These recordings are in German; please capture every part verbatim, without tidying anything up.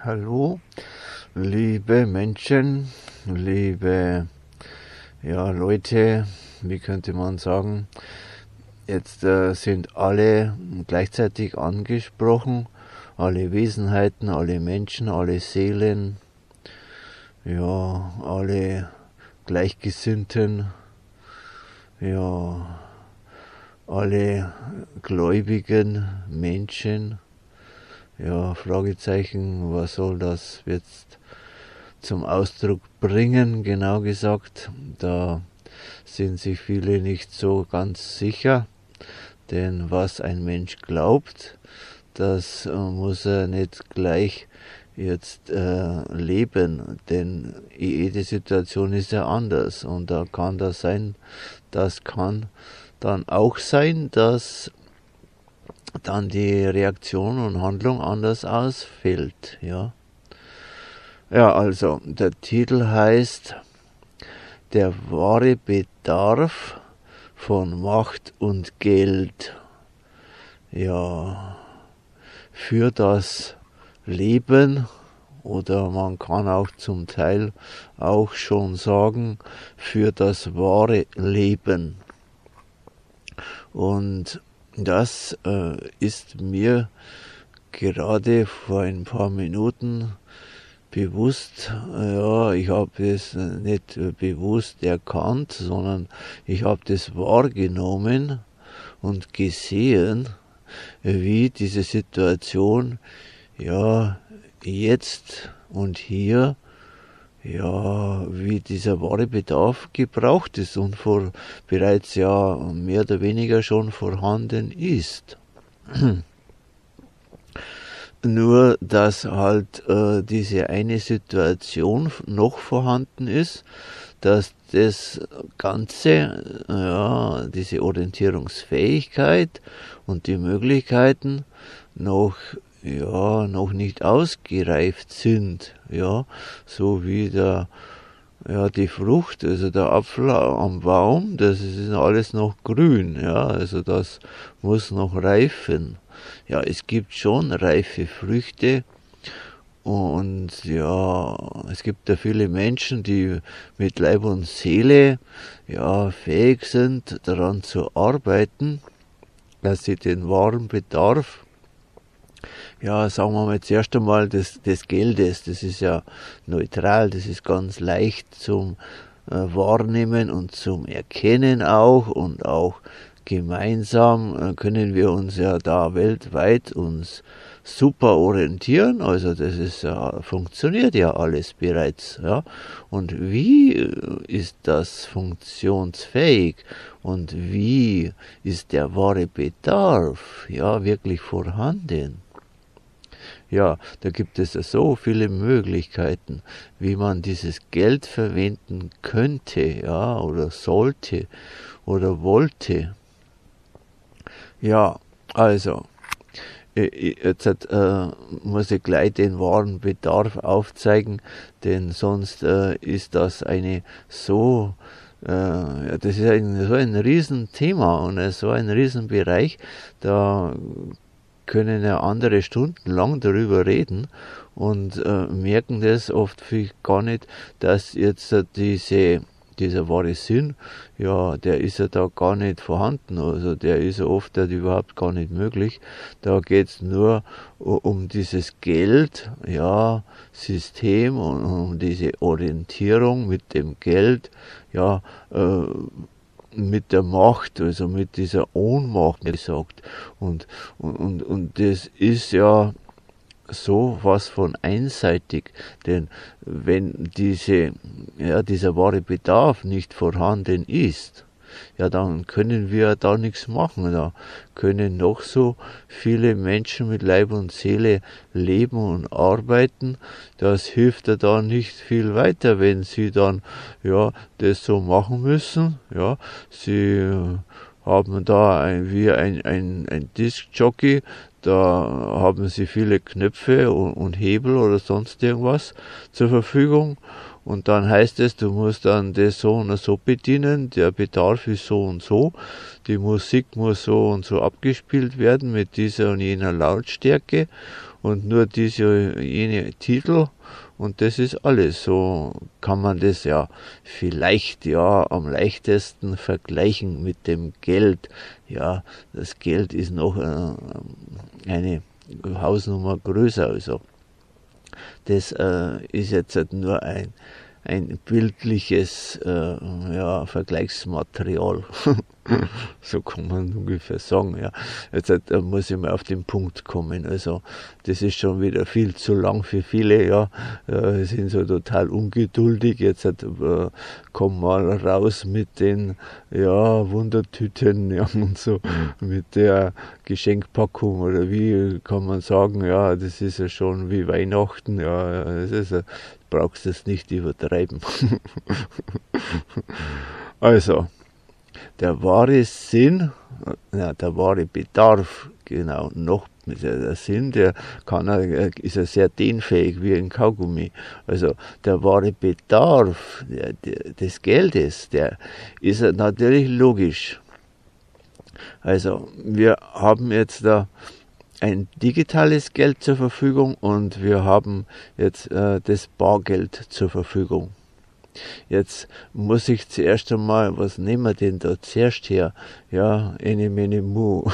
Hallo, liebe Menschen, liebe ja, Leute, wie könnte man sagen, jetzt äh, sind alle gleichzeitig angesprochen, alle Wesenheiten, alle Menschen, alle Seelen, ja, alle Gleichgesinnten, ja, alle gläubigen Menschen. Ja, Fragezeichen, was soll das jetzt zum Ausdruck bringen, genau gesagt. Da sind sich viele nicht so ganz sicher, denn was ein Mensch glaubt, das äh, muss er nicht gleich jetzt äh, leben, denn jede Situation ist ja anders und da kann das sein, das kann dann auch sein, dass dann die Reaktion und Handlung anders ausfällt, ja. Ja, also, der Titel heißt Der wahre Bedarf von Macht und Geld, ja, für das Leben, oder man kann auch zum Teil auch schon sagen, für das wahre Leben. Und das äh, ist mir gerade vor ein paar Minuten bewusst, ja, ich habe es nicht bewusst erkannt, sondern ich habe das wahrgenommen und gesehen, wie diese Situation, ja, jetzt und hier, ja, wie dieser wahre Bedarf gebraucht ist und vor, bereits ja mehr oder weniger schon vorhanden ist. Nur, dass halt äh, diese eine Situation noch vorhanden ist, dass das Ganze, ja, diese Orientierungsfähigkeit und die Möglichkeiten noch ja, noch nicht ausgereift sind, ja, so wie der, ja, die Frucht, also der Apfel am Baum, das ist alles noch grün, ja, also das muss noch reifen. Ja, es gibt schon reife Früchte und ja, es gibt ja viele Menschen, die mit Leib und Seele, ja, fähig sind, daran zu arbeiten, dass sie den wahren Bedarf, ja, sagen wir mal zuerst einmal des, des Geldes, das ist ja neutral, das ist ganz leicht zum äh, Wahrnehmen und zum Erkennen auch und auch gemeinsam äh, können wir uns ja da weltweit uns super orientieren, also das ist ja, funktioniert ja alles bereits, ja, und wie ist das funktionsfähig und wie ist der wahre Bedarf, ja, wirklich vorhanden? Ja, da gibt es ja so viele Möglichkeiten, wie man dieses Geld verwenden könnte, ja, oder sollte oder wollte. Ja, also, jetzt äh, muss ich gleich den wahren Bedarf aufzeigen, denn sonst äh, ist das eine so, äh, ja, das ist ein, so ein Riesenthema und so ein Riesenbereich, da können ja andere stundenlang darüber reden und äh, merken das oft viel gar nicht, dass jetzt äh, diese, dieser wahre Sinn, ja, der ist ja da gar nicht vorhanden, also der ist ja oft halt überhaupt gar nicht möglich. Da geht's nur um dieses Geld, ja, System und um diese Orientierung mit dem Geld, ja, äh, mit der Macht, also mit dieser Ohnmacht gesagt. Und, und, und, und das ist ja so was von einseitig, denn wenn diese, ja, dieser wahre Bedarf nicht vorhanden ist, ja, dann können wir da nichts machen. Da können noch so viele Menschen mit Leib und Seele leben und arbeiten. Das hilft ja da nicht viel weiter, wenn sie dann, ja, das so machen müssen. Ja, sie haben da ein, wie ein, ein, ein Diskjockey, da haben sie viele Knöpfe und, und Hebel oder sonst irgendwas zur Verfügung. Und dann heißt es, du musst dann das so und so bedienen, der Bedarf ist so und so, die Musik muss so und so abgespielt werden mit dieser und jener Lautstärke und nur diese, jene Titel und das ist alles. So kann man das ja vielleicht ja am leichtesten vergleichen mit dem Geld. Ja, das Geld ist noch äh, eine Hausnummer größer. Also das äh, ist jetzt halt nur ein ein bildliches äh, ja, Vergleichsmaterial. So kann man ungefähr sagen. Ja. Jetzt äh, muss ich mal auf den Punkt kommen. Also das ist schon wieder viel zu lang für viele. Ja, äh, sind so total ungeduldig. Jetzt äh, komm mal raus mit den ja, Wundertüten ja, und so mit der Geschenkpackung oder wie kann man sagen. Ja, das ist ja schon wie Weihnachten. Ja, das ist ja, brauchst es nicht übertreiben. Also, der wahre Sinn, ja, der wahre Bedarf, genau, noch der Sinn, der kann, ist ja sehr dehnfähig wie ein Kaugummi. Also der wahre Bedarf der, der, des Geldes, der ist natürlich logisch. Also wir haben jetzt da ein digitales Geld zur Verfügung und wir haben jetzt äh, das Bargeld zur Verfügung. Jetzt muss ich zuerst einmal, was nehmen wir denn da zuerst her? Ja, ene mene mu.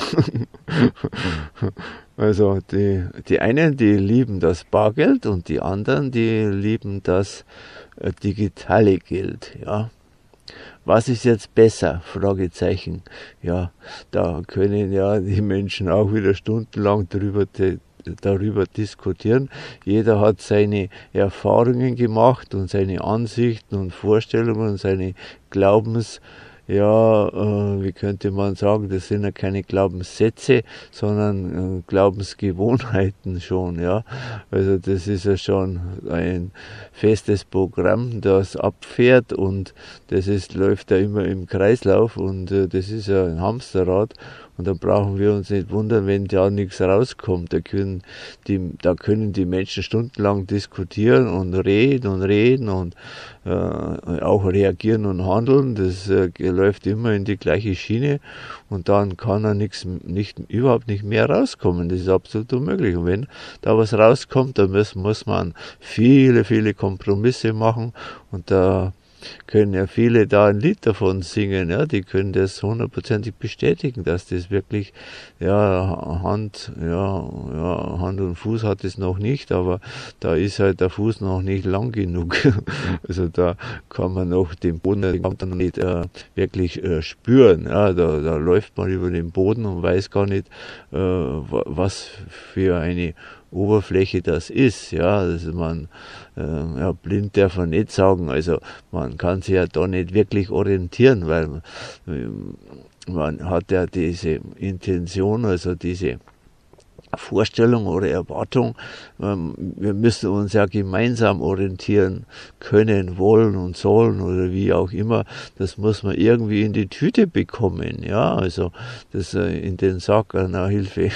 Also die, die einen, die lieben das Bargeld und die anderen, die lieben das äh, digitale Geld, ja. Was ist jetzt besser? Fragezeichen. Ja, da können ja die Menschen auch wieder stundenlang drüber, darüber diskutieren. Jeder hat seine Erfahrungen gemacht und seine Ansichten und Vorstellungen und seine Glaubens, ja, äh, wie könnte man sagen, das sind ja keine Glaubenssätze, sondern äh, Glaubensgewohnheiten schon, ja. Also das ist ja schon ein festes Programm, das abfährt und das ist, läuft ja immer im Kreislauf und äh, das ist ja ein Hamsterrad. Und da brauchen wir uns nicht wundern, wenn da nichts rauskommt. Da können die, da können die Menschen stundenlang diskutieren und reden und reden und äh, auch reagieren und handeln. Das äh, läuft immer in die gleiche Schiene und dann kann da nichts, nicht, überhaupt nicht mehr rauskommen. Das ist absolut unmöglich. Und wenn da was rauskommt, dann muss, muss man viele, viele Kompromisse machen und da können ja viele da ein Lied davon singen, ja, die können das hundertprozentig bestätigen, dass das wirklich, ja, Hand, ja, ja, Hand und Fuß hat es noch nicht, aber da ist halt der Fuß noch nicht lang genug. Also da kann man noch den Boden dann nicht äh, wirklich äh, spüren, ja, da, da läuft man über den Boden und weiß gar nicht, äh, was für eine Oberfläche das ist, ja, also man, äh, ja, blind darf man nicht sagen, also man kann sich ja da nicht wirklich orientieren, weil man, man hat ja diese Intention, also diese Vorstellung oder Erwartung, wir müssen uns ja gemeinsam orientieren können, wollen und sollen oder wie auch immer, das muss man irgendwie in die Tüte bekommen, ja, also das in den Sack, na Hilfe,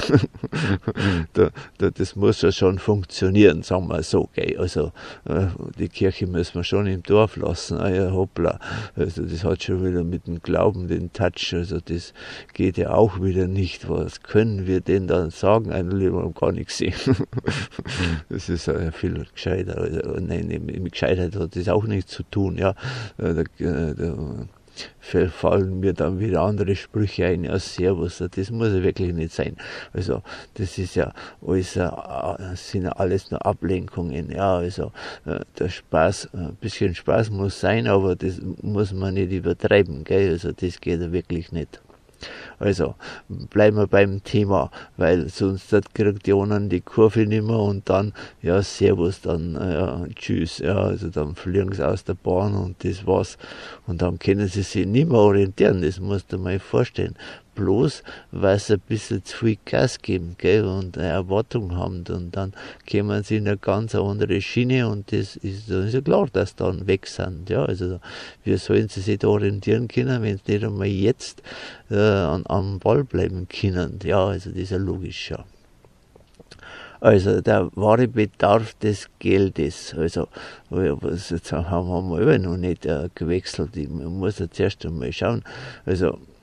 da, da, das muss ja schon funktionieren, sagen wir so, gell? Also die Kirche müssen wir schon im Dorf lassen, ah ja, hoppla, also das hat schon wieder mit dem Glauben den Touch, also das geht ja auch wieder nicht, was können wir denn dann sagen, lieber gar nichts sehen. Das ist äh, viel gescheiter. Also, nein, mit Gescheitheit hat das auch nichts zu tun. Ja, da, da fallen mir dann wieder andere Sprüche ein. Ja, Servus, das muss ja wirklich nicht sein. Also das ist ja alles, das sind ja alles nur Ablenkungen. Ja, also der Spaß, ein bisschen Spaß muss sein, aber das muss man nicht übertreiben. Gell? Also das geht ja wirklich nicht. Also bleiben wir beim Thema, weil sonst kriegt die anderen die Kurve nicht mehr und dann, ja, servus, dann, ja, tschüss, ja, also dann fliegen sie aus der Bahn und das war's. Und dann können sie sich nicht mehr orientieren, das musst du mal vorstellen. Bloß, weil sie ein bisschen zu viel Gas geben, gell, und eine Erwartung haben, und dann kommen sie in eine ganz andere Schiene und das ist, dann ist ja klar, dass sie dann weg sind, ja, also wie sollen sie sich da orientieren können, wenn sie nicht einmal jetzt äh, an, am Ball bleiben können, ja, also das ist ja logisch, ja. Also der wahre Bedarf des Geldes, also was jetzt haben wir immer noch nicht äh, gewechselt, ich muss jetzt erst einmal schauen, also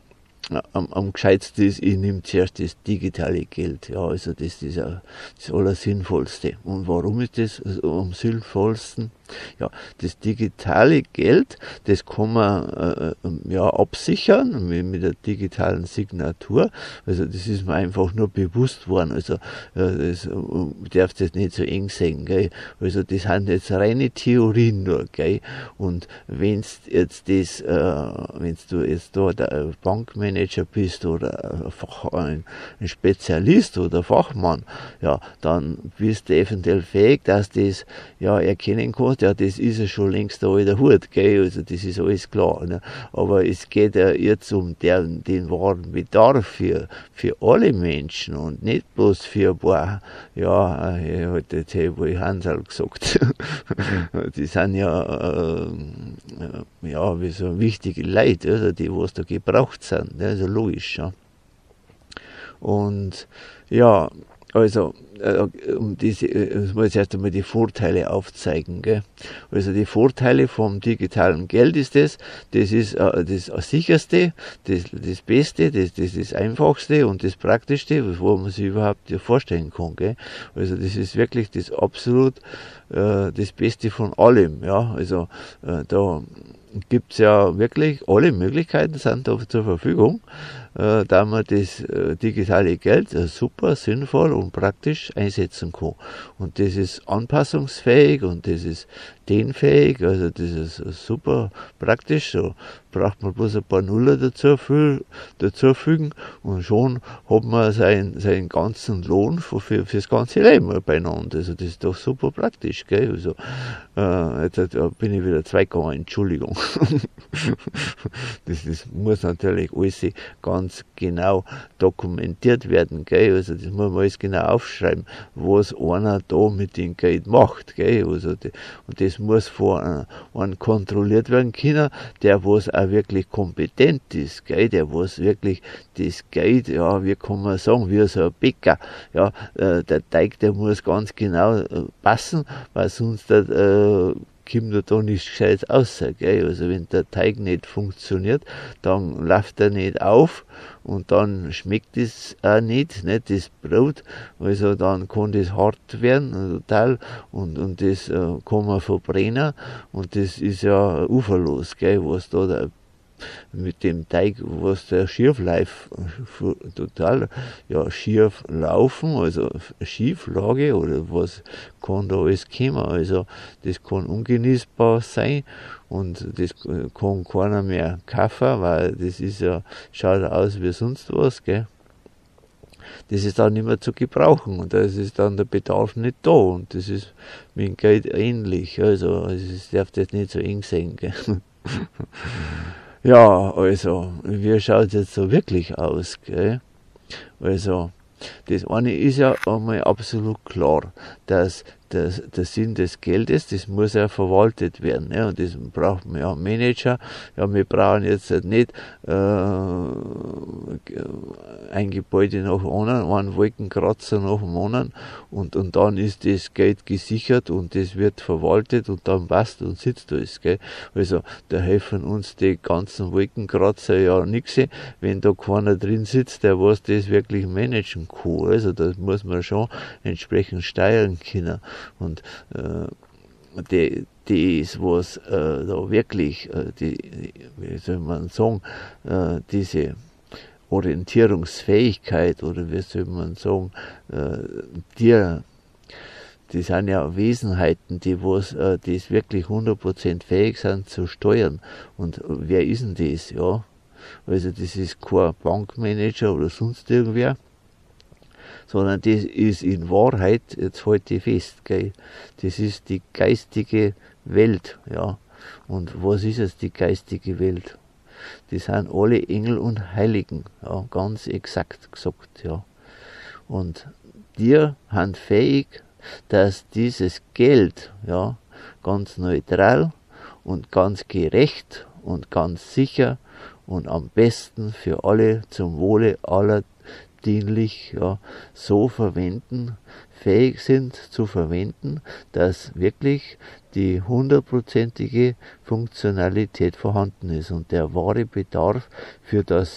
am, am gescheitsten ist, ich nehme zuerst das digitale Geld. Ja, also das ist ja das Allersinnvollste. Und warum ist das am sinnvollsten? Ja, das digitale Geld, das kann man äh, ja absichern mit, mit der digitalen Signatur. Also das ist mir einfach nur bewusst worden. Also äh, das, du darfst das nicht so eng sehen. Gell? Also das sind jetzt reine Theorien nur. Gell? Und wenn jetzt das, äh, wenn du jetzt da der Bankmanager bist oder ein, ein Spezialist oder Fachmann, ja, dann bist du eventuell fähig, dass das ja erkennen kannst. Ja, das ist ja schon längst der alte Hut, gell, also das ist alles klar, ne? Aber es geht ja jetzt um der, den wahren Bedarf für, für alle Menschen und nicht bloß für ein paar, ja, halt jetzt habe ich Hansel gesagt, die sind ja, äh, ja, wie so wichtige Leute, also die, was da gebraucht sind, ne? Also logisch, ja. Und ja, also äh, um diese, ich muss erst einmal die Vorteile aufzeigen. Gell? Also die Vorteile vom digitalen Geld ist das, das ist äh, das sicherste, das, das Beste, das, das ist das Einfachste und das Praktischste, wo man sich überhaupt vorstellen kann. Gell? Also das ist wirklich das absolut äh, das Beste von allem. Ja? Also äh, da gibt's ja wirklich, alle Möglichkeiten sind da zur Verfügung, äh, da man das äh, digitale Geld äh, super sinnvoll und praktisch einsetzen kann. Und das ist anpassungsfähig und das ist dehnfähig, also das ist äh, super praktisch. So braucht man bloß ein paar Nuller dazu, fü dazufügen und schon hat man seinen, seinen ganzen Lohn für, für, fürs ganze Leben beieinander. Also das ist doch super praktisch, gell? Also, äh, jetzt äh, bin ich wieder zweigegangen, Entschuldigung. das, das muss natürlich alles ganz genau dokumentiert werden, gell? Also das muss man alles genau aufschreiben, was einer da mit dem Geld macht, gell? Also die, und das muss von einem kontrolliert werden können, der was auch wirklich kompetent ist, gell? Der was wirklich das Geld, ja, wie kann man sagen, wie so ein Bäcker, ja, äh, der Teig, der muss ganz genau äh, passen, weil sonst der, äh, kommt er da nichts Gescheites raus, gell? Also wenn der Teig nicht funktioniert, dann läuft er nicht auf und dann schmeckt es auch nicht, nicht das Brot, also dann kann das hart werden, total, und, und das äh, kann man verbrennen und das ist ja uferlos, gell, was da der mit dem Teig, was der schief läuft, total, ja, schief laufen, also Schieflage oder was kann da alles kommen, also das kann ungenießbar sein und das kann keiner mehr kaufen, weil das ist ja, schaut aus wie sonst was, gell. Das ist dann nicht mehr zu gebrauchen und da ist dann der Bedarf nicht da und das ist mit dem Geld ähnlich, also es darf das nicht so eng sein, gell. Ja, also, wie schaut es jetzt so wirklich aus, gell? Also, das eine ist ja einmal absolut klar, dass das, der Sinn des Geldes, das muss ja verwaltet werden, ne? Und das braucht man ja Manager. Ja, wir brauchen jetzt nicht äh, ein Gebäude nach dem anderen, einen Wolkenkratzer nach dem anderen und, und dann ist das Geld gesichert und das wird verwaltet und dann passt und sitzt alles, gell? Also da helfen uns die ganzen Wolkenkratzer ja nichts, wenn da keiner drin sitzt, der was das wirklich managen kann. Also das muss man schon entsprechend steuern können. Und äh, die, das, was äh, da wirklich, äh, die, wie soll man sagen, äh, diese Orientierungsfähigkeit oder wie soll man sagen, äh, die, die sind ja Wesenheiten, die was, äh, das wirklich hundert Prozent fähig sind zu steuern. Und wer ist denn das, ja? Also das ist kein Bankmanager oder sonst irgendwer, sondern das ist in Wahrheit, jetzt halte ich fest, gell, das ist die geistige Welt, ja. Und was ist es, die geistige Welt? Die sind alle Engel und Heiligen, ja, ganz exakt gesagt, ja. Und die sind fähig, dass dieses Geld, ja, ganz neutral und ganz gerecht und ganz sicher und am besten für alle zum Wohle aller dienlich, ja, so verwenden, fähig sind zu verwenden, dass wirklich die hundertprozentige Funktionalität vorhanden ist und der wahre Bedarf für das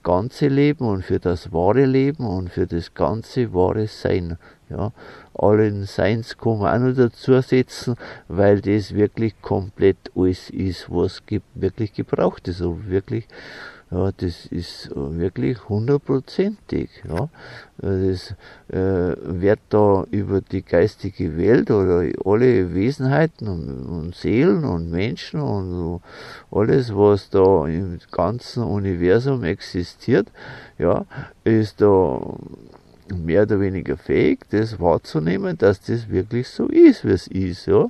ganze Leben und für das wahre Leben und für das ganze wahre Sein. Ja, allen Seins kann man auch noch dazu setzen, weil das wirklich komplett alles ist, was ge wirklich gebraucht ist. Also wirklich, ja, das ist wirklich hundertprozentig. Ja. Das äh, wird da über die geistige Welt oder alle Wesenheiten und, und Seelen und Menschen und so, alles, was da im ganzen Universum existiert, ja, ist da mehr oder weniger fähig, das wahrzunehmen, dass das wirklich so ist, wie es ist. Ja.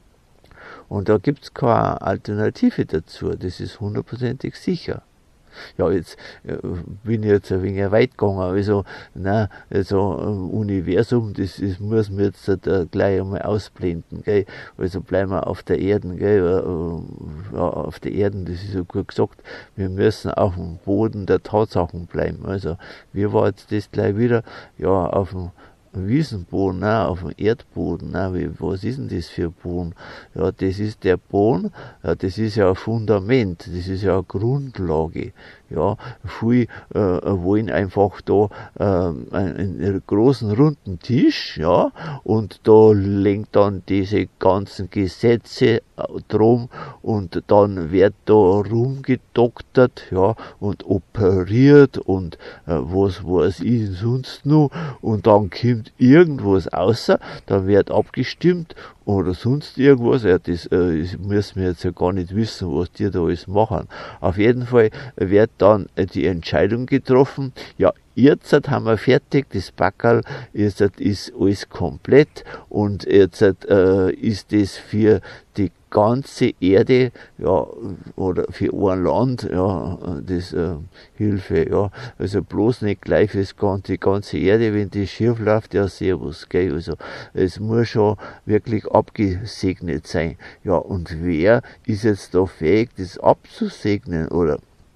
Und da gibt es keine Alternative dazu, das ist hundertprozentig sicher. Ja, jetzt äh, bin ich jetzt ein wenig weit gegangen, also, nein, also äh, Universum, das, das muss man jetzt da gleich einmal ausblenden, gell? Also bleiben wir auf der Erde, gell? Äh, ja, auf der Erde, das ist ja gut gesagt, wir müssen auf dem Boden der Tatsachen bleiben, also wie war jetzt das gleich wieder, ja, auf dem Wiesenboden, ne, auf dem Erdboden, ne, wie, was ist denn das für ein Boden? Ja, das ist der Boden, ja, das ist ja ein Fundament, das ist ja eine Grundlage. Ja, viele äh, wollen einfach da äh, einen, einen großen runden Tisch, ja, und da lenkt dann diese ganzen Gesetze drum und dann wird da rumgedoktert, ja, und operiert und äh, was weiß ich sonst noch, und dann kommt irgendwas außer, dann wird abgestimmt oder sonst irgendwas, ja, das, äh, das müssen wir jetzt ja gar nicht wissen, was die da alles machen. Auf jeden Fall wird dann die Entscheidung getroffen, ja, jetzt haben wir fertig, das Backerl, jetzt ist alles komplett und jetzt äh, ist das für die ganze Erde, ja, oder für ein Land, ja, das äh, Hilfe, ja, also bloß nicht gleich fürs ganze, die ganze Erde, wenn die schief läuft, ja, servus, gell, also es muss schon wirklich abgesegnet sein. Ja, und wer ist jetzt da fähig, das abzusegnen, oder?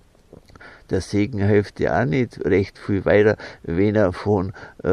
Der Segen hilft ja auch nicht recht viel weiter, wenn er von, äh,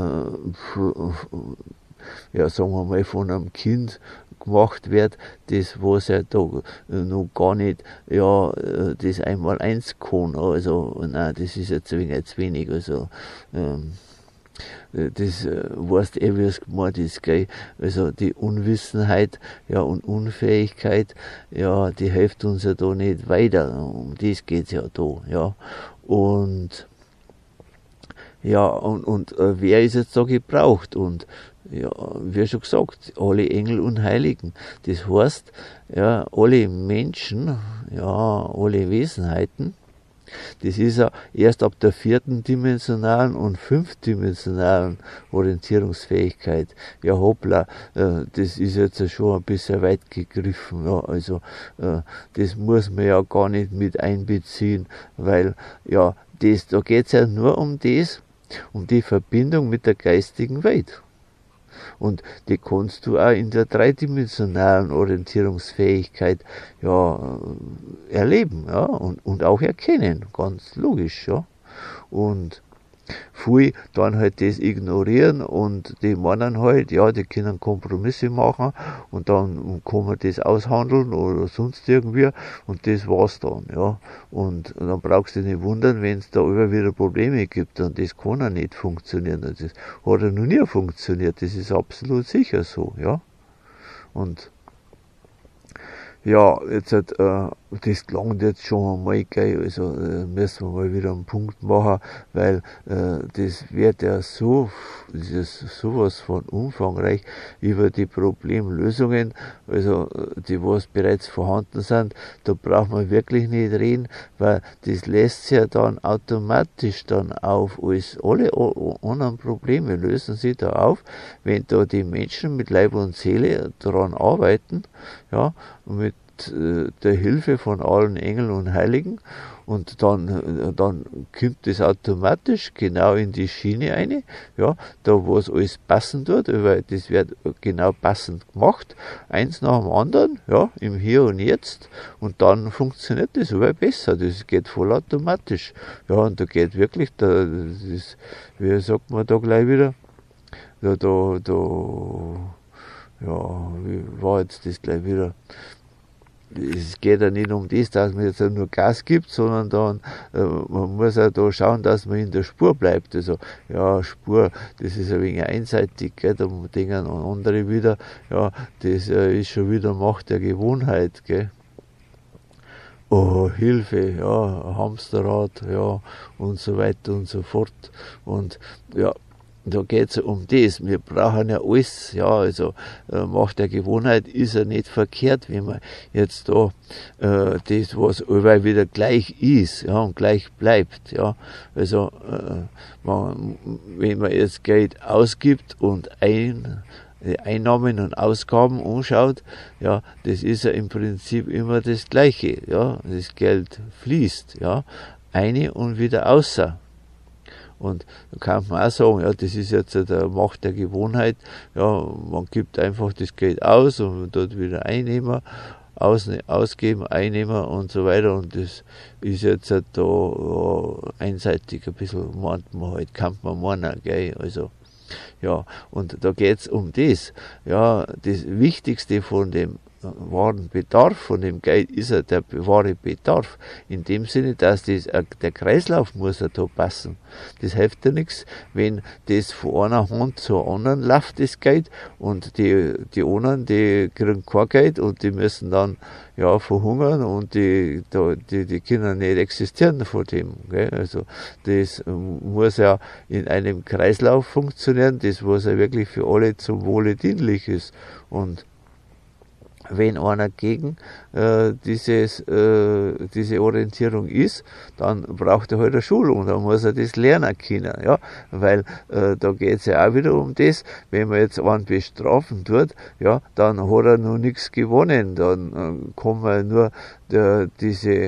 ja, sagen wir mal, von einem Kind gemacht wird, das, was er da noch gar nicht, ja, das einmal eins kann. Also, nein, das ist jetzt ein wenig zu wenig, also, ähm, das äh, weißt eh, wie es gemeint ist, gell? Also die Unwissenheit, ja, und Unfähigkeit, ja, die hilft uns ja da nicht weiter. Um das geht's ja da, ja. Und ja, und, und äh, wer ist jetzt da gebraucht? Und ja, wie schon gesagt, alle Engel und Heiligen. Das heißt, ja, alle Menschen, ja, alle Wesenheiten. Das ist ja erst ab der vierten dimensionalen und fünfdimensionalen Orientierungsfähigkeit. Ja, hoppla, äh, das ist jetzt schon ein bisschen weit gegriffen. Ja, also äh, das muss man ja gar nicht mit einbeziehen, weil ja, das, da geht es ja nur um das, um die Verbindung mit der geistigen Welt. Und die kannst du auch in der dreidimensionalen Orientierungsfähigkeit, ja, erleben, ja, und, und auch erkennen, ganz logisch, ja. Und viele dann halt das ignorieren und die meinen halt, ja, die können Kompromisse machen und dann kann man das aushandeln oder sonst irgendwie und das war's dann, ja. Und dann brauchst du dich nicht wundern, wenn es da immer wieder Probleme gibt und das kann ja nicht funktionieren. Das hat ja noch nie funktioniert, das ist absolut sicher so, ja. Und ja, jetzt hat, äh, das gelangt jetzt schon einmal, gell, also äh, müssen wir mal wieder einen Punkt machen, weil äh, das wird ja so, das ist sowas von umfangreich über die Problemlösungen, also die was bereits vorhanden sind, da braucht man wirklich nicht reden, weil das lässt sich ja dann automatisch dann auf, als alle anderen Probleme lösen sich da auf, wenn da die Menschen mit Leib und Seele daran arbeiten, ja, mit der Hilfe von allen Engeln und Heiligen, und dann, dann kommt das automatisch genau in die Schiene rein, ja, da wo es alles passen tut, weil das wird genau passend gemacht, eins nach dem anderen, ja, im Hier und Jetzt, und dann funktioniert das überall besser, das geht voll automatisch, ja, und da geht wirklich, da, das ist, wie sagt man da gleich wieder, da, da, da, ja, wie war jetzt das gleich wieder, es geht ja nicht um das, dass man jetzt nur Gas gibt, sondern dann, äh, man muss ja da schauen, dass man in der Spur bleibt. Also, ja, Spur, das ist ein wenig einseitig, gell, da denken andere wieder, ja, das äh, ist schon wieder Macht der Gewohnheit, gell. Oh, Hilfe, ja, Hamsterrad, ja, und so weiter und so fort. Und ja, da geht's um das. Wir brauchen ja alles, ja, also äh, Macht der Gewohnheit ist ja nicht verkehrt, wenn man jetzt da äh, das, was überall wieder gleich ist, ja, und gleich bleibt, ja. Also äh, man, wenn man jetzt Geld ausgibt und ein die Einnahmen und Ausgaben anschaut, ja, das ist ja im Prinzip immer das Gleiche, ja, das Geld fließt, ja, eine und wieder außer. Und da kann man auch sagen, ja, das ist jetzt der Macht der Gewohnheit, ja, man gibt einfach das Geld aus und dort wieder einnehmen, aus, ausgeben, einnehmen und so weiter, und das ist jetzt da ja, einseitig ein bisschen, meint man halt, kann man meinen, gell, also. Ja, und da geht's um das. Ja, das Wichtigste von dem wahren Bedarf, von dem Geld, ist ja der wahre Bedarf. In dem Sinne, dass das, der Kreislauf muss ja da passen. Das hilft ja nichts, wenn das von einer Hand zur anderen läuft, das Geld, und die, die anderen, die kriegen kein Geld und die müssen dann, ja, verhungern, und die, die, die können nicht existieren von dem, gell? Also, das muss ja in einem Kreislauf funktionieren, das was ja wirklich für alle zum Wohle dienlich ist. Und wenn einer gegen äh, dieses, äh, diese Orientierung ist, dann braucht er halt eine Schulung, dann muss er das lernen können, ja, weil äh, da geht's ja auch wieder um das, wenn man jetzt einen bestrafen tut, ja, dann hat er noch nichts gewonnen, dann äh, kann man nur äh, diese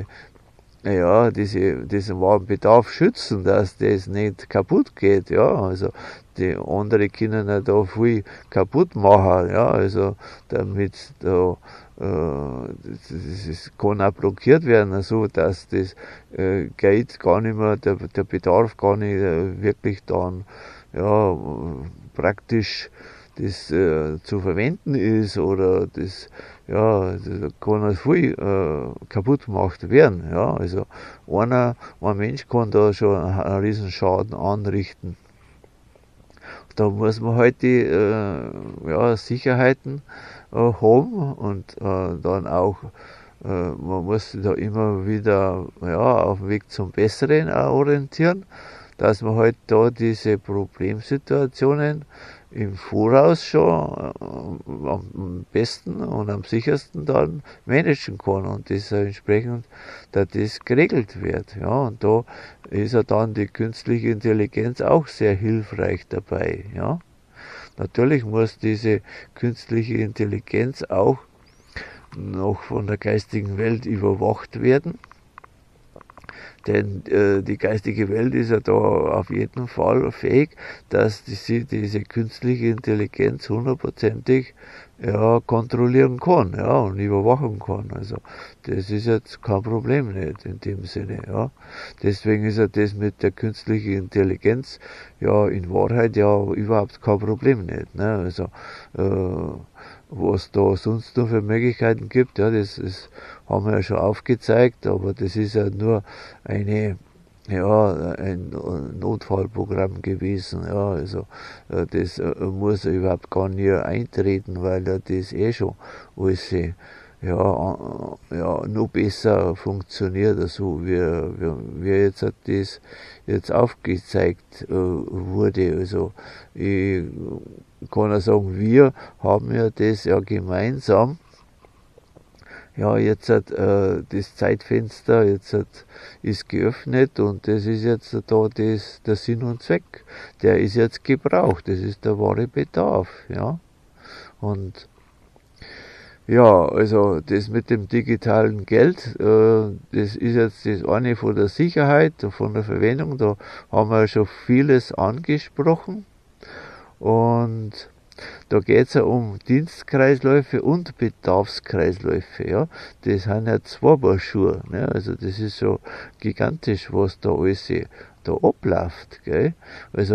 ja, diese, diesen wahren Bedarf schützen, dass das nicht kaputt geht, ja, also die andere können ja da viel kaputt machen, ja, also damit da äh, das, das kann auch blockiert werden, so dass das äh, Geld gar nicht mehr, der, der Bedarf gar nicht äh, wirklich dann ja praktisch das äh, zu verwenden ist, oder das, ja, da kann halt viel äh, kaputt gemacht werden, ja, also einer, ein Mensch kann da schon einen riesen Schaden anrichten. Da muss man halt die äh, ja, Sicherheiten äh, haben, und äh, dann auch, äh, man muss da immer wieder ja, auf dem Weg zum Besseren auch orientieren, dass man halt da diese Problemsituationen im Voraus schon äh, am besten und am sichersten dann managen kann, und das entsprechend, dass das geregelt wird. Ja, und da ist ja dann die künstliche Intelligenz auch sehr hilfreich dabei. Ja, natürlich muss diese künstliche Intelligenz auch noch von der geistigen Welt überwacht werden. Denn äh, die geistige Welt ist ja da auf jeden Fall fähig, dass sie diese künstliche Intelligenz hundertprozentig ja, kontrollieren kann, ja, und überwachen kann. Also das ist jetzt kein Problem nicht in dem Sinne. Ja. Deswegen ist ja das mit der künstlichen Intelligenz ja in Wahrheit ja überhaupt kein Problem nicht. Ne. Also äh, was da sonst noch für Möglichkeiten gibt, ja, das, das haben wir ja schon aufgezeigt, aber das ist ja nur eine, ja, ein Notfallprogramm gewesen, ja, also das muss ja überhaupt gar nicht eintreten, weil ja das eh schon alles ja, ja, noch besser funktioniert, also wie, wie, wie jetzt hat das jetzt aufgezeigt äh, wurde. Also ich kann ja sagen, wir haben ja das ja gemeinsam, ja, jetzt hat äh, das Zeitfenster jetzt hat, ist geöffnet, und das ist jetzt da das, der Sinn und Zweck. Der ist jetzt gebraucht, das ist der wahre Bedarf, ja. Und ja, also das mit dem digitalen Geld, äh, das ist jetzt das eine von der Sicherheit, von der Verwendung, da haben wir schon vieles angesprochen, und da geht's ja um Dienstkreisläufe und Bedarfskreisläufe, ja. Das sind ja zwei Paar Schuhe, ne? Also das ist so gigantisch, was da alles da abläuft, gell. Also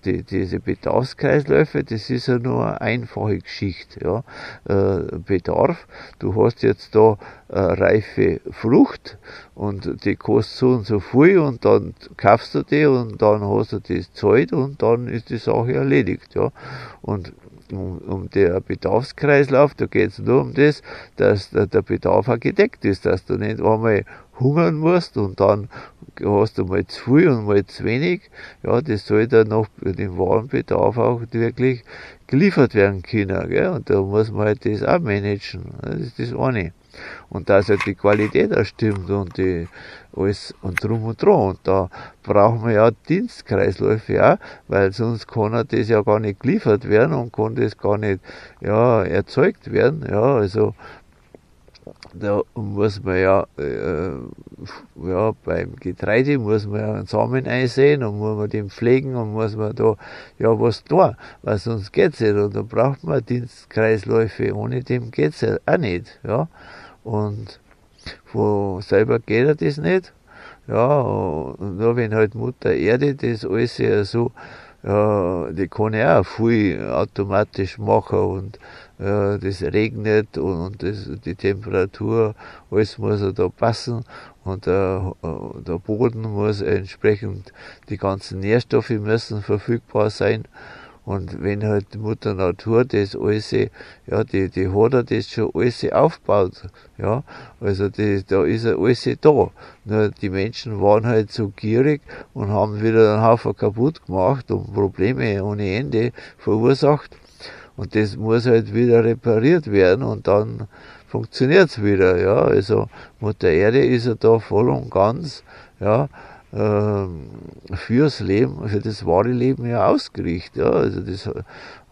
die, diese Bedarfskreisläufe, das ist ja nur eine einfache Geschichte. Ja. Äh, Bedarf, du hast jetzt da eine reife Frucht und die kostet so und so viel und dann kaufst du die und dann hast du das Zeit und dann ist die Sache erledigt. Ja. Und um, um der Bedarfskreislauf, da geht es nur um das, dass der, der Bedarf auch gedeckt ist, dass du nicht einmal hungern musst und dann hast du mal zu viel und mal zu wenig. Ja, das soll dann noch den Warenbedarf auch wirklich geliefert werden können. Gell? Und da muss man halt das auch managen. Das ist das eine. Und dass halt die Qualität auch stimmt und die alles und drum und dran. Und da brauchen wir ja Dienstkreisläufe auch, weil sonst kann ja das ja gar nicht geliefert werden und kann das gar nicht ja, erzeugt werden. Ja, also da muss man ja, äh, ja, beim Getreide muss man ja einen Samen einsehen und muss man den pflegen und muss man da, ja, was tun, weil sonst geht's nicht. Und da braucht man Dienstkreisläufe, ohne dem geht's ja auch nicht, ja. Und von selber geht ja das nicht, ja, und nur wenn halt Mutter Erde das alles ja so, ja, die kann ja auch viel automatisch machen und ja, das regnet und, und das, die Temperatur, alles muss ja da passen und der, der Boden muss entsprechend, die ganzen Nährstoffe müssen verfügbar sein. Und wenn halt die Mutter Natur das alles, ja, die, die hat ja das schon alles aufgebaut, ja, also die, da ist ja alles da. Nur die Menschen waren halt so gierig und haben wieder einen Haufen kaputt gemacht und Probleme ohne Ende verursacht. Und das muss halt wieder repariert werden und dann funktioniert's wieder, ja, also Mutter Erde ist ja da voll und ganz, ja, fürs Leben, für das wahre Leben ja ausgerichtet. Ja, also das äh,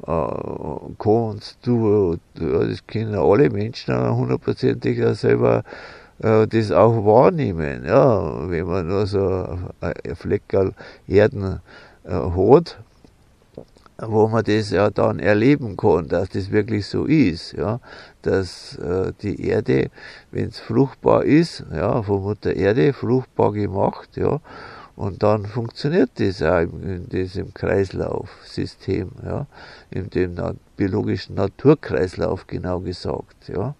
kannst du, ja, das können alle Menschen hundertprozentig ja selber äh, das auch wahrnehmen. Ja, wenn man nur so ein Fleckerl Erden äh, hat, wo man das ja dann erleben kann, dass das wirklich so ist, ja, dass äh, die Erde, wenn es fruchtbar ist, ja, von Mutter Erde fruchtbar gemacht, ja, und dann funktioniert das auch in, in diesem Kreislaufsystem, ja, in dem na biologischen Naturkreislauf genau gesagt, ja.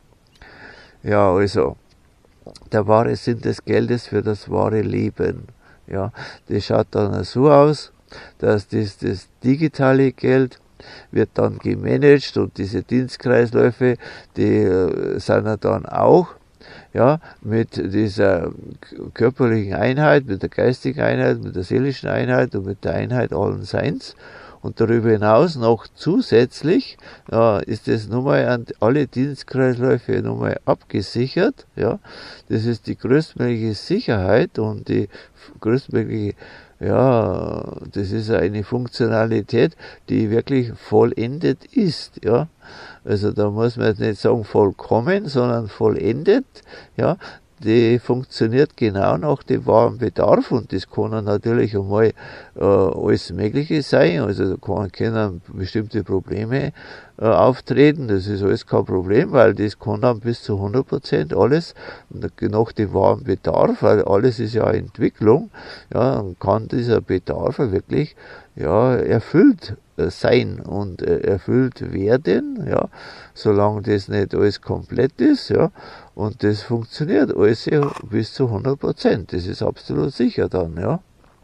Ja, also, der wahre Sinn des Geldes für das wahre Leben, ja, das schaut dann so aus, dass das, das digitale Geld wird dann gemanagt und diese Dienstkreisläufe, die äh, sind ja dann auch ja, mit dieser körperlichen Einheit, mit der geistigen Einheit, mit der seelischen Einheit und mit der Einheit allen Seins. Und darüber hinaus noch zusätzlich ja, ist das nochmal an alle Dienstkreisläufe nochmal abgesichert. Ja. Das ist die größtmögliche Sicherheit und die größtmögliche, ja, das ist eine Funktionalität, die wirklich vollendet ist. Ja. Also da muss man jetzt nicht sagen vollkommen, sondern vollendet. Ja. Die funktioniert genau nach dem wahren Bedarf und das kann dann natürlich einmal äh, alles Mögliche sein, also da kann, können bestimmte Probleme äh, auftreten, das ist alles kein Problem, weil das kann dann bis zu hundert Prozent alles nach dem wahren Bedarf, weil alles ist ja Entwicklung, ja, dann kann dieser Bedarf wirklich ja, erfüllt sein und erfüllt werden, ja, solange das nicht alles komplett ist, ja, und das funktioniert alles bis zu hundert Prozent, das ist absolut sicher dann, ja,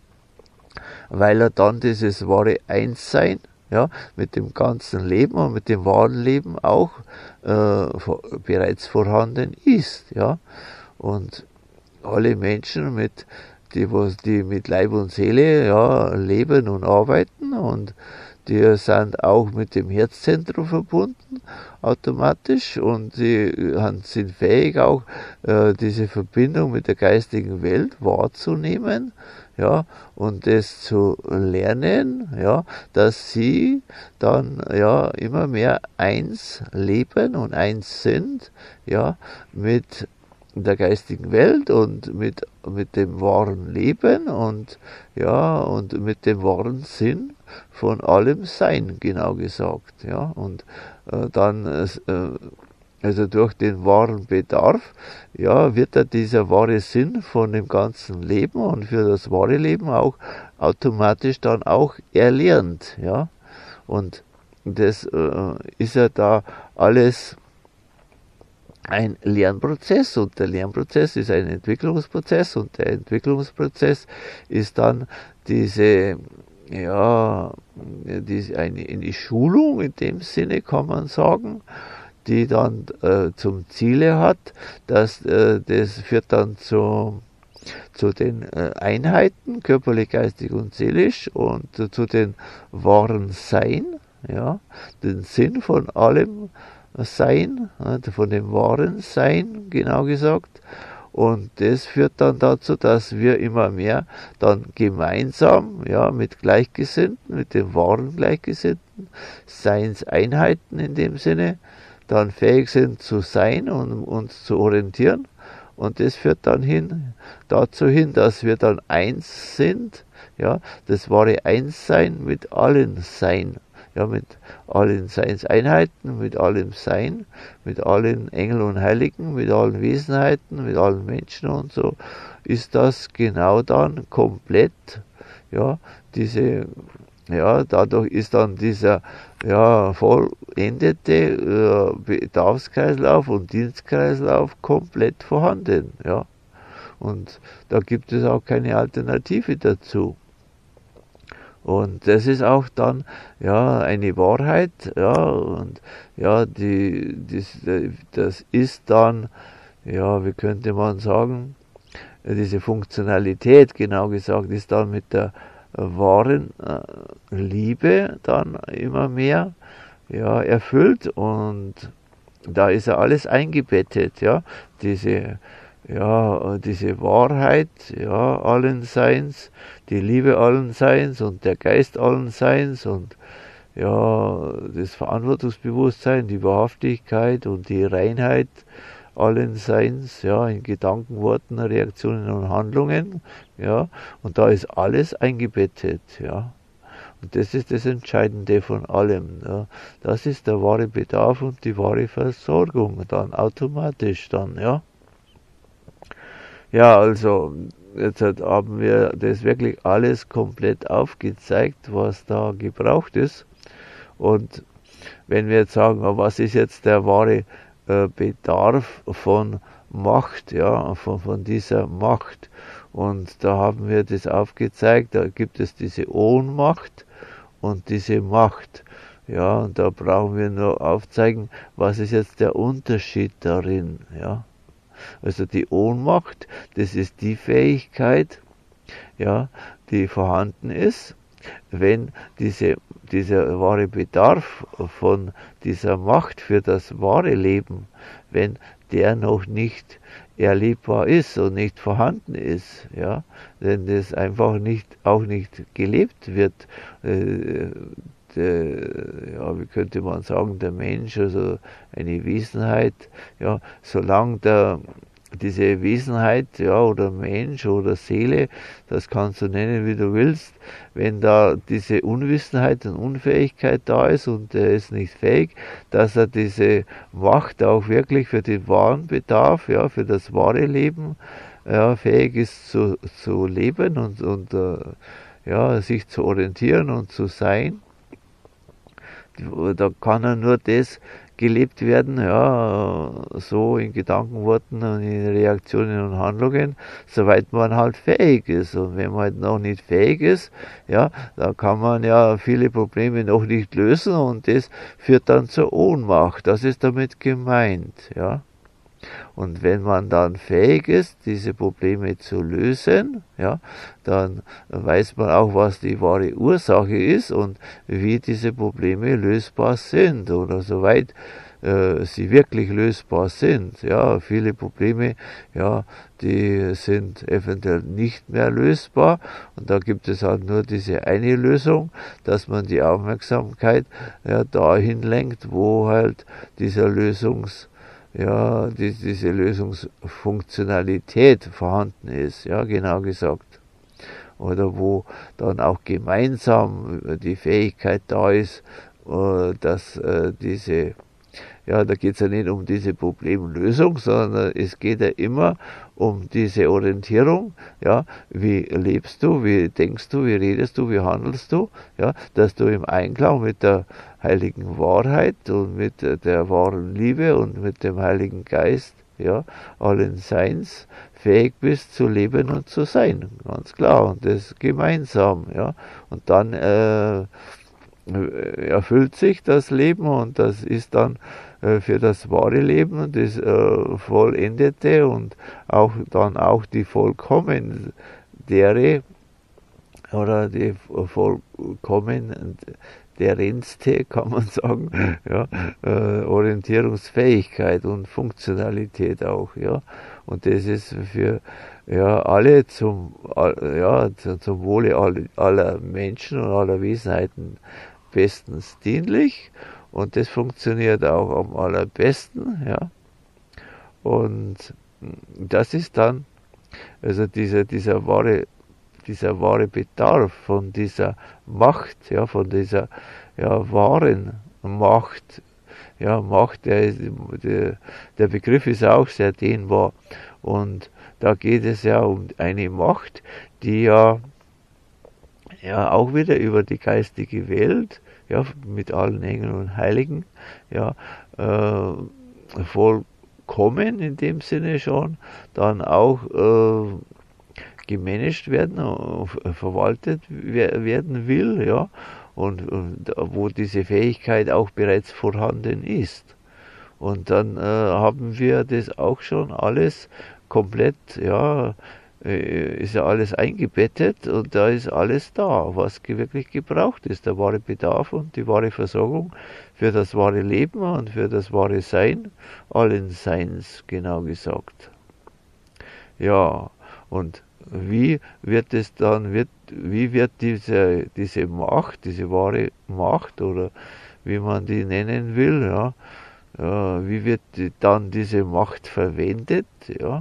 weil er dann dieses wahre Einssein, ja, mit dem ganzen Leben und mit dem wahren Leben auch äh, bereits vorhanden ist, ja, und alle Menschen mit die, was, die mit Leib und Seele, ja, leben und arbeiten und die sind auch mit dem Herzzentrum verbunden, automatisch, und sie sind fähig auch, äh, diese Verbindung mit der geistigen Welt wahrzunehmen, ja, und das zu lernen, ja, dass sie dann, ja, immer mehr eins leben und eins sind, ja, mit der geistigen Welt und mit, mit dem wahren Leben und, ja, und mit dem wahren Sinn von allem Sein, genau gesagt, ja, und äh, dann äh, also durch den wahren Bedarf, ja, wird da dieser wahre Sinn von dem ganzen Leben und für das wahre Leben auch automatisch dann auch erlernt, ja. Und das äh, ist ja da alles ein Lernprozess und der Lernprozess ist ein Entwicklungsprozess und der Entwicklungsprozess ist dann diese, ja, diese eine, eine Schulung in dem Sinne kann man sagen, die dann äh, zum Ziele hat, dass äh, das führt dann zu, zu den äh, Einheiten, körperlich, geistig und seelisch und äh, zu den wahren Sein, ja, den Sinn von allem Sein, von dem wahren Sein, genau gesagt. Und das führt dann dazu, dass wir immer mehr dann gemeinsam, ja, mit Gleichgesinnten, mit den wahren Gleichgesinnten, Seinseinheiten in dem Sinne, dann fähig sind zu sein und uns zu orientieren. Und das führt dann hin, dazu hin, dass wir dann eins sind, ja, das wahre Einssein mit allen Sein. Ja, mit allen Seinseinheiten, mit allem Sein, mit allen Engeln und Heiligen, mit allen Wesenheiten, mit allen Menschen und so, ist das genau dann komplett, ja, diese, ja, dadurch ist dann dieser, ja, vollendete äh, Bedarfskreislauf und Dienstkreislauf komplett vorhanden, ja. Und da gibt es auch keine Alternative dazu. Und das ist auch dann, ja, eine Wahrheit, ja, und, ja, die, das, das ist dann, ja, wie könnte man sagen, diese Funktionalität, genau gesagt, ist dann mit der wahren äh, Liebe dann immer mehr, ja, erfüllt und da ist ja alles eingebettet, ja, diese, ja, diese Wahrheit, ja, allen Seins, die Liebe allen Seins und der Geist allen Seins und ja, das Verantwortungsbewusstsein, die Wahrhaftigkeit und die Reinheit allen Seins, ja, in Gedanken, Worten, Reaktionen und Handlungen, ja, und da ist alles eingebettet, ja. Und das ist das Entscheidende von allem. Ja. Das ist der wahre Bedarf und die wahre Versorgung dann automatisch dann, ja. Ja, also jetzt haben wir das wirklich alles komplett aufgezeigt, was da gebraucht ist. Und wenn wir jetzt sagen, was ist jetzt der wahre äh, Bedarf von Macht, ja, von, von dieser Macht. Und da haben wir das aufgezeigt, da gibt es diese Ohnmacht und diese Macht. Ja, und da brauchen wir nur aufzeigen, was ist jetzt der Unterschied darin, ja. Also die Ohnmacht, das ist die Fähigkeit, ja, die vorhanden ist, wenn diese, dieser wahre Bedarf von dieser Macht für das wahre Leben, wenn der noch nicht erlebbar ist und nicht vorhanden ist, ja, wenn das einfach nicht, auch nicht gelebt wird, äh, der, ja, wie könnte man sagen, der Mensch, also eine Wesenheit, ja, solange der, diese Wesenheit, ja, oder Mensch oder Seele, das kannst du nennen, wie du willst, wenn da diese Unwissenheit und Unfähigkeit da ist und er ist nicht fähig, dass er diese Macht auch wirklich für den wahren Bedarf, ja, für das wahre Leben, ja, fähig ist zu, zu leben und, und äh, ja, sich zu orientieren und zu sein. Da kann er nur das gelebt werden, ja, so in Gedanken, Worten und in Reaktionen und Handlungen, soweit man halt fähig ist. Und wenn man halt noch nicht fähig ist, ja, da kann man ja viele Probleme noch nicht lösen und das führt dann zur Ohnmacht. Das ist damit gemeint, ja. Und wenn man dann fähig ist, diese Probleme zu lösen, ja, dann weiß man auch, was die wahre Ursache ist und wie diese Probleme lösbar sind oder soweit äh, sie wirklich lösbar sind. Ja, viele Probleme, ja, die sind eventuell nicht mehr lösbar und da gibt es halt nur diese eine Lösung, dass man die Aufmerksamkeit ja dahin lenkt, wo halt dieser Lösungs ja, die, diese Lösungsfunktionalität vorhanden ist, ja, genau gesagt. Oder wo dann auch gemeinsam die Fähigkeit da ist, dass diese ja, da geht es ja nicht um diese Problemlösung, sondern es geht ja immer um diese Orientierung, ja, wie lebst du, wie denkst du, wie redest du, wie handelst du, ja, dass du im Einklang mit der heiligen Wahrheit und mit der wahren Liebe und mit dem Heiligen Geist, ja, allen Seins fähig bist zu leben und zu sein, ganz klar, und das gemeinsam, ja, und dann äh, erfüllt sich das Leben und das ist dann äh, für das wahre Leben das äh, vollendete und auch dann auch die vollkommen dere oder die vollkommen derenste, kann man sagen, ja, äh, Orientierungsfähigkeit und Funktionalität auch, ja, und das ist für ja alle zum ja zum Wohle aller Menschen und aller Wesenheiten bestens dienlich, und das funktioniert auch am allerbesten, ja, und das ist dann also dieser dieser wahre dieser wahre Bedarf von dieser Macht, ja, von dieser ja wahren Macht, ja, Macht, der, ist, der, der Begriff ist auch sehr dehnbar, und da geht es ja um eine Macht, die ja ja auch wieder über die geistige Welt, ja, mit allen Engeln und Heiligen, ja, äh, vollkommen in dem Sinne schon, dann auch äh, gemanagt werden, äh, verwaltet werden will, ja, und, und wo diese Fähigkeit auch bereits vorhanden ist. Und dann äh, haben wir das auch schon alles komplett, ja, ist ja alles eingebettet, und da ist alles da, was wirklich gebraucht ist, der wahre Bedarf und die wahre Versorgung für das wahre Leben und für das wahre Sein, allen Seins, genau gesagt. Ja, und wie wird es dann, wird, wie wird diese, diese Macht, diese wahre Macht, oder wie man die nennen will, ja, ja, wie wird die, dann diese Macht verwendet, ja,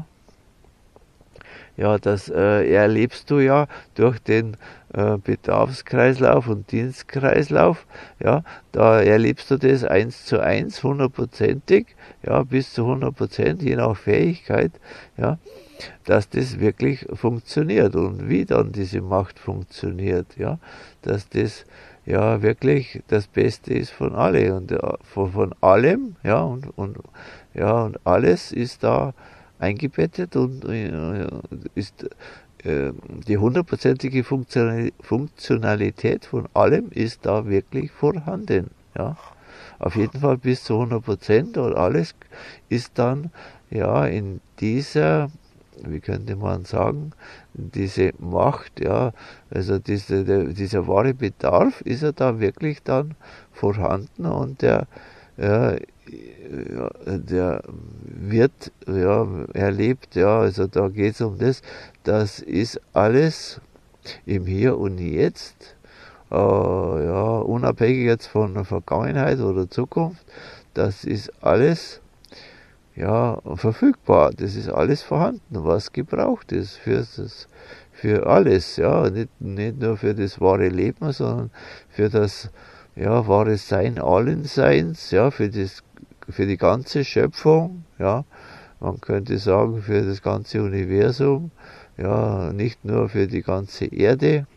Ja, das äh, erlebst du ja durch den äh, Bedarfskreislauf und Dienstkreislauf. Ja, da erlebst du das eins zu eins, hundertprozentig, ja, bis zu hundert Prozent, je nach Fähigkeit, ja, dass das wirklich funktioniert und wie dann diese Macht funktioniert, ja, dass das ja wirklich das Beste ist von alle und äh, von, von allem, ja, und, und ja, und alles ist da eingebettet und äh, ist äh, die hundertprozentige Funktionalität von allem ist da wirklich vorhanden. Ja? Auf jeden Fall bis zu hundert Prozent, und alles ist dann ja in dieser, wie könnte man sagen, diese Macht, ja, also diese, der, dieser wahre Bedarf ist ja da wirklich dann vorhanden, und der ja, ja, der wird ja erlebt, ja, also da geht es um das, das ist alles im Hier und Jetzt, äh, ja, unabhängig jetzt von der Vergangenheit oder Zukunft, das ist alles ja verfügbar, das ist alles vorhanden, was gebraucht ist für das, für alles, ja, nicht, nicht nur für das wahre Leben, sondern für das ja, wahres Sein allen Seins, ja, für das, für die ganze Schöpfung, ja, man könnte sagen für das ganze Universum, ja, nicht nur für die ganze Erde,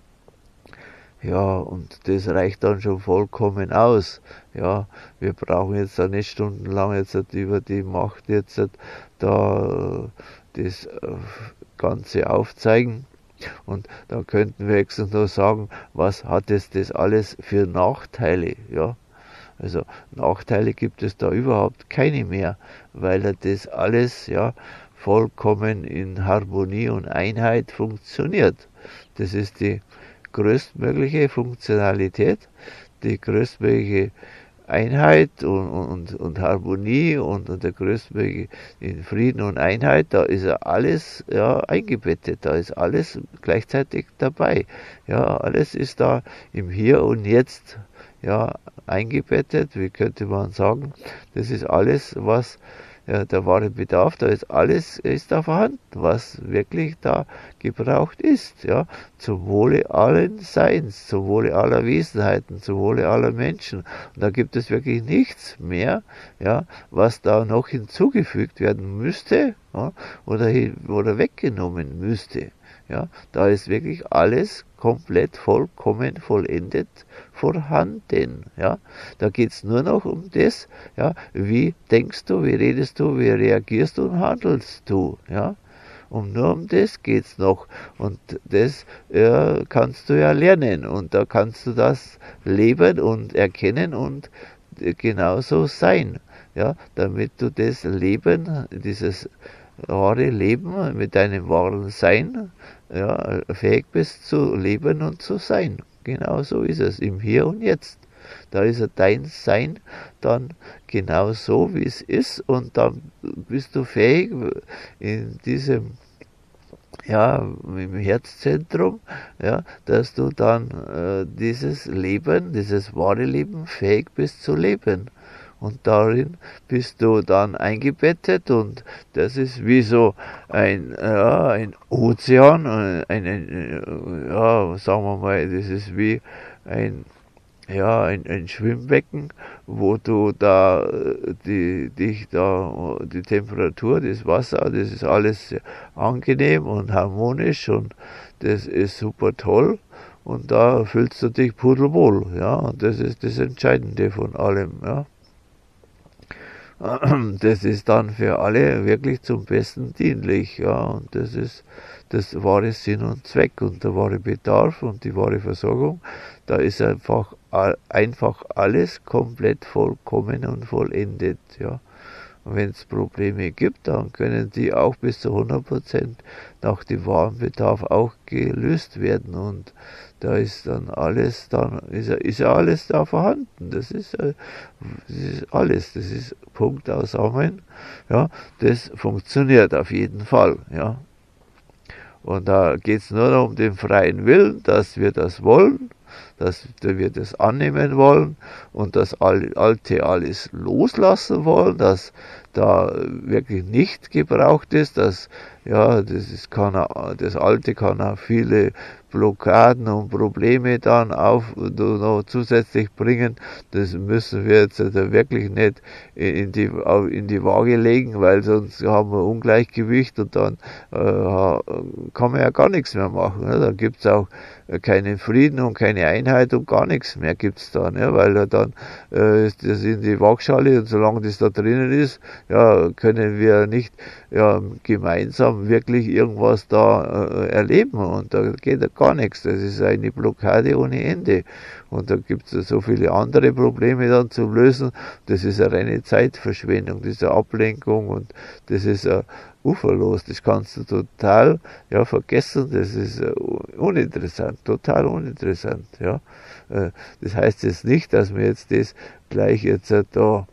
ja, und das reicht dann schon vollkommen aus, ja, wir brauchen jetzt da nicht stundenlang jetzt über die Macht jetzt da das Ganze aufzeigen. Und da könnten wir jetzt nur sagen, was hat es das alles für Nachteile, ja. Also Nachteile gibt es da überhaupt keine mehr, weil das alles ja vollkommen in Harmonie und Einheit funktioniert. Das ist die größtmögliche Funktionalität, die größtmögliche Einheit und, und, und Harmonie und, und der größtmögliche in Frieden und Einheit, da ist ja alles ja, eingebettet, da ist alles gleichzeitig dabei. Ja, alles ist da im Hier und Jetzt ja, eingebettet, wie könnte man sagen, das ist alles, was ja, der wahre Bedarf, da ist alles, ist da vorhanden, was wirklich da gebraucht ist, ja, zum Wohle allen Seins, zum Wohle aller Wesenheiten, zum Wohle aller Menschen. Und da gibt es wirklich nichts mehr, ja, was da noch hinzugefügt werden müsste, ja, oder, oder weggenommen müsste. Ja, da ist wirklich alles komplett, vollkommen, vollendet vorhanden. Ja, da geht's nur noch um das, ja, wie denkst du, wie redest du, wie reagierst du und handelst du. Ja, und nur um das geht's noch. Und das ja, kannst du ja lernen. Und da kannst du das leben und erkennen und genauso sein. Ja, damit du das Leben, dieses wahre Leben mit deinem wahren Sein, ja, fähig bist zu leben und zu sein. Genau so ist es, im Hier und Jetzt. Da ist ja dein Sein dann genau so, wie es ist, und dann bist du fähig, in diesem, ja, im Herzzentrum, ja, dass du dann äh, dieses Leben, dieses wahre Leben fähig bist zu leben. Und darin bist du dann eingebettet, und das ist wie so ein, ja, ein Ozean, ein, ein, ja, sagen wir mal, das ist wie ein, ja, ein, ein Schwimmbecken, wo du da die, dich da, die Temperatur, das Wasser, das ist alles angenehm und harmonisch, und das ist super toll. Und da fühlst du dich pudelwohl, ja, und das ist das Entscheidende von allem, ja. Das ist dann für alle wirklich zum Besten dienlich, ja, und das ist das wahre Sinn und Zweck und der wahre Bedarf und die wahre Versorgung. Da ist einfach, einfach alles komplett vollkommen und vollendet, ja. Und wenn es Probleme gibt, dann können die auch bis zu hundert Prozent nach dem wahren Bedarf auch gelöst werden, und da ist dann alles, dann ist ja, ist ja alles da vorhanden. Das ist, das ist alles, das ist Punkt aus Amen. Ja, das funktioniert auf jeden Fall, ja. Und da geht es nur noch um den freien Willen, dass wir das wollen, dass wir das annehmen wollen und das Alte alles loslassen wollen, dass da wirklich nicht gebraucht ist, dass, ja, das ist, kann, das Alte kann auch viele Blockaden und Probleme dann auf noch zusätzlich bringen. Das müssen wir jetzt wirklich nicht in die, in die Waage legen, weil sonst haben wir Ungleichgewicht, und dann äh, kann man ja gar nichts mehr machen. Ne? Dann gibt's auch keinen Frieden und keine Einheit und gar nichts mehr gibt's da, ne? Weil er dann äh, ist das in die Waagschale, und solange das da drinnen ist, ja, können wir nicht, ja, gemeinsam wirklich irgendwas da äh, erleben, und da geht ja gar nichts. Das ist eine Blockade ohne Ende, und da gibt es so viele andere Probleme dann zu lösen. Das ist eine reine Zeitverschwendung, das ist eine Ablenkung, und das ist ein uferlos, das kannst du total, ja, vergessen, das ist uh, uninteressant, total uninteressant, ja. Uh, das heißt jetzt nicht, dass wir jetzt das gleich jetzt uh, da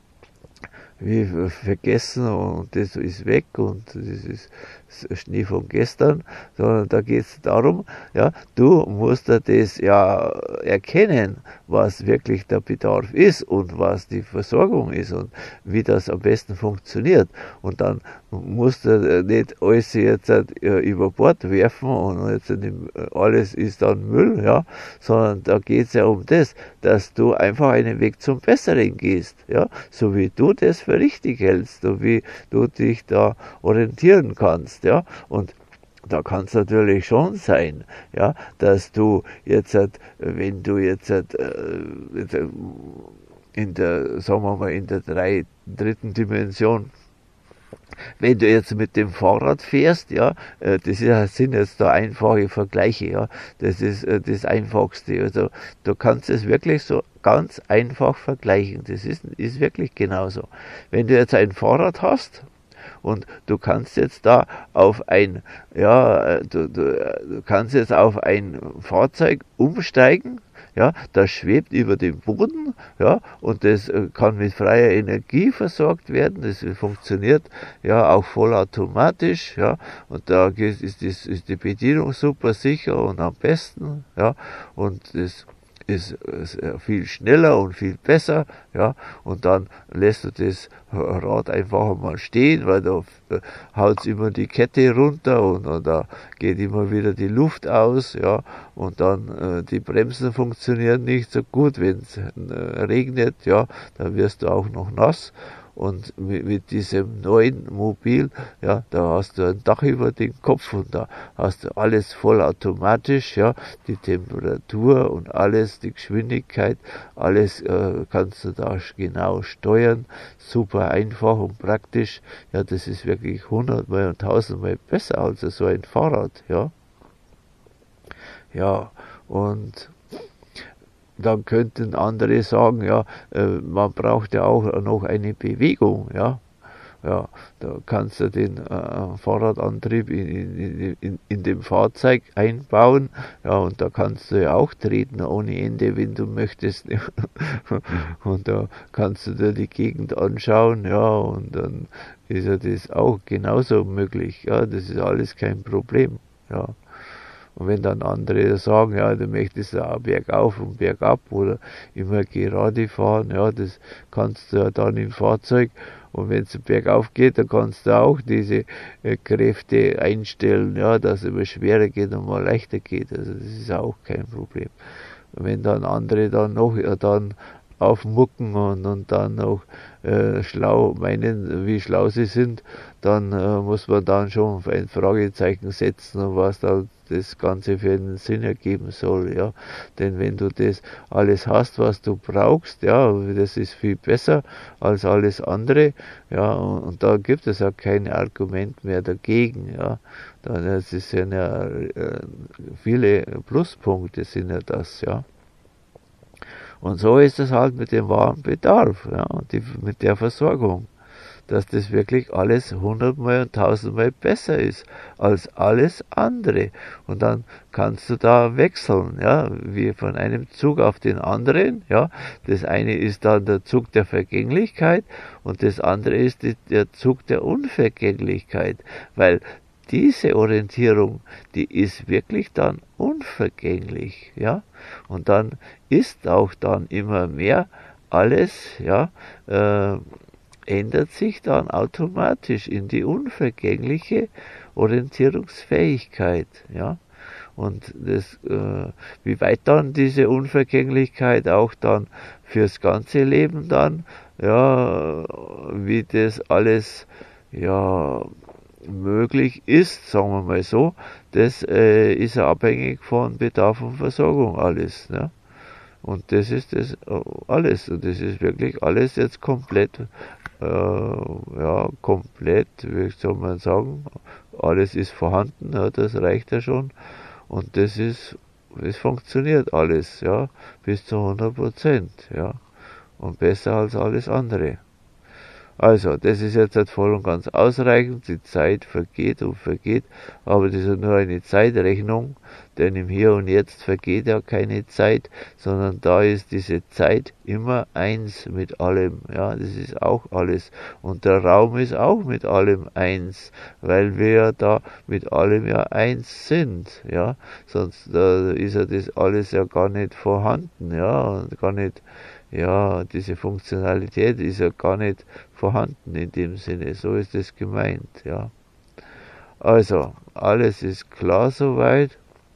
wie vergessen und das ist weg und das ist Schnee von gestern, sondern da geht es darum, ja, du musst ja das ja erkennen, was wirklich der Bedarf ist und was die Versorgung ist und wie das am besten funktioniert. Und dann musst du nicht alles jetzt über Bord werfen und jetzt alles ist dann Müll, ja, sondern da geht es ja um das, dass du einfach einen Weg zum Besseren gehst, ja, so wie du das für richtig hältst, so wie du dich da orientieren kannst, ja, und da kann es natürlich schon sein, ja, dass du jetzt, wenn du jetzt in der, sagen wir mal, in der drei, dritten Dimension, wenn du jetzt mit dem Fahrrad fährst, ja, das sind jetzt da einfache Vergleiche, ja, das ist das Einfachste. Also du kannst es wirklich so ganz einfach vergleichen. Das ist, ist wirklich genauso. Wenn du jetzt ein Fahrrad hast und du kannst jetzt da auf ein, ja, du, du, du kannst jetzt auf ein Fahrzeug umsteigen, ja, das schwebt über dem Boden, ja, und das kann mit freier Energie versorgt werden, das funktioniert, ja, auch vollautomatisch, ja, und da ist, ist, ist die Bedienung super sicher und am besten, ja, und das ist, ist viel schneller und viel besser, ja, und dann lässt du das Rad einfach mal stehen, weil da haut immer die Kette runter und, und da geht immer wieder die Luft aus, ja, und dann äh, die Bremsen funktionieren nicht so gut, wenn es äh, regnet, ja, dann wirst du auch noch nass. Und mit, mit diesem neuen Mobil, ja, da hast du ein Dach über den Kopf und da hast du alles vollautomatisch, ja, die Temperatur und alles, die Geschwindigkeit, alles äh, kannst du da genau steuern, super einfach und praktisch, ja, das ist wirklich hundertmal und tausendmal besser als so ein Fahrrad, ja. Ja, und dann könnten andere sagen, ja, man braucht ja auch noch eine Bewegung, ja. Ja, da kannst du den äh, Fahrradantrieb in, in, in, in dem Fahrzeug einbauen, ja, und da kannst du ja auch treten ohne Ende, wenn du möchtest. Und da kannst du dir die Gegend anschauen, ja, und dann ist ja das auch genauso möglich, ja, das ist alles kein Problem, ja. Und wenn dann andere sagen, ja, du möchtest ja auch bergauf und bergab oder immer gerade fahren, ja, das kannst du ja dann im Fahrzeug. Und wenn es bergauf geht, dann kannst du auch diese äh, Kräfte einstellen, ja, dass es immer schwerer geht und mal leichter geht. Also das ist auch kein Problem. Und wenn dann andere dann noch ja, dann aufmucken und, und dann noch äh, schlau meinen, wie schlau sie sind, dann äh, muss man dann schon ein Fragezeichen setzen und was da das Ganze für einen Sinn ergeben soll, ja. Denn wenn du das alles hast, was du brauchst, ja, das ist viel besser als alles andere, ja, und, und da gibt es auch kein Argument mehr dagegen, ja. Das ist ja, ja äh, viele Pluspunkte sind ja das, ja. Und so ist es halt mit dem wahren Bedarf, ja, und die, mit der Versorgung, dass das wirklich alles hundertmal und tausendmal besser ist als alles andere. Und dann kannst du da wechseln, ja, wie von einem Zug auf den anderen, ja. Das eine ist dann der Zug der Vergänglichkeit und das andere ist die, der Zug der Unvergänglichkeit, weil diese Orientierung, die ist wirklich dann unvergänglich, ja, und dann ist auch dann immer mehr alles, ja, äh, ändert sich dann automatisch in die unvergängliche Orientierungsfähigkeit, ja, und das, äh, wie weit dann diese Unvergänglichkeit auch dann fürs ganze Leben dann, ja, wie das alles, ja, möglich ist, sagen wir mal so, das äh, ist ja abhängig von Bedarf und Versorgung alles. Ne? Und das ist das alles. Und das ist wirklich alles jetzt komplett, äh, ja, komplett, wie soll man sagen, alles ist vorhanden, ja, das reicht ja schon. Und das ist, es funktioniert alles, ja, bis zu hundert Prozent, ja. Und besser als alles andere. Also, das ist jetzt halt voll und ganz ausreichend. Die Zeit vergeht und vergeht, aber das ist nur eine Zeitrechnung, denn im Hier und Jetzt vergeht ja keine Zeit, sondern da ist diese Zeit immer eins mit allem. Ja, das ist auch alles. Und der Raum ist auch mit allem eins, weil wir ja da mit allem ja eins sind. Ja, sonst äh, ist ja das alles ja gar nicht vorhanden. Ja, und gar nicht. Ja, diese Funktionalität ist ja gar nicht vorhanden in dem Sinne. So ist es gemeint, ja. Also, alles ist klar soweit.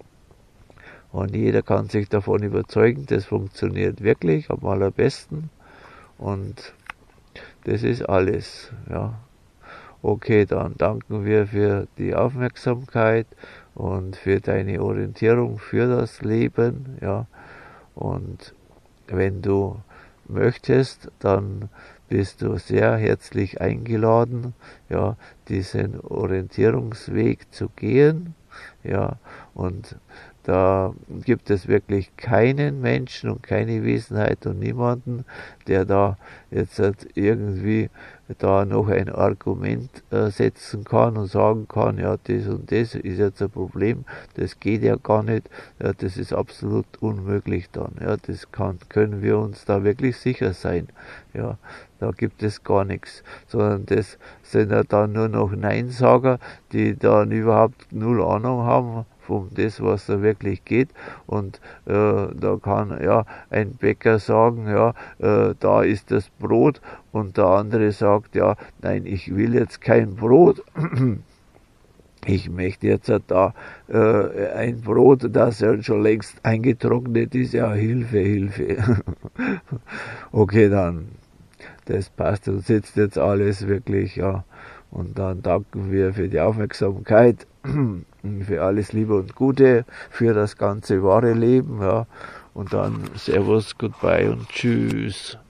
Und jeder kann sich davon überzeugen, das funktioniert wirklich am allerbesten. Und das ist alles, ja. Okay, dann danken wir für die Aufmerksamkeit und für deine Orientierung für das Leben, ja. Und wenn du möchtest, dann bist du sehr herzlich eingeladen, ja, diesen Orientierungsweg zu gehen, ja, und da gibt es wirklich keinen Menschen und keine Wesenheit und niemanden, der da jetzt irgendwie da noch ein Argument äh, setzen kann und sagen kann, ja, das und das ist jetzt ein Problem, das geht ja gar nicht, ja, das ist absolut unmöglich dann, ja, das kann, können wir uns da wirklich sicher sein, ja, da gibt es gar nichts, sondern das sind ja dann nur noch Neinsager, die dann überhaupt null Ahnung haben um das, was da wirklich geht. Und äh, da kann ja ein Bäcker sagen, ja, äh, da ist das Brot, und der andere sagt, ja, nein, ich will jetzt kein Brot. Ich möchte jetzt da äh, ein Brot, das ja schon längst eingetrocknet ist. Ja, Hilfe, Hilfe. Okay, dann, das passt und sitzt jetzt alles wirklich, ja. Und dann danken wir für die Aufmerksamkeit, für alles Liebe und Gute, für das ganze wahre Leben, ja. Und dann Servus, Goodbye und Tschüss.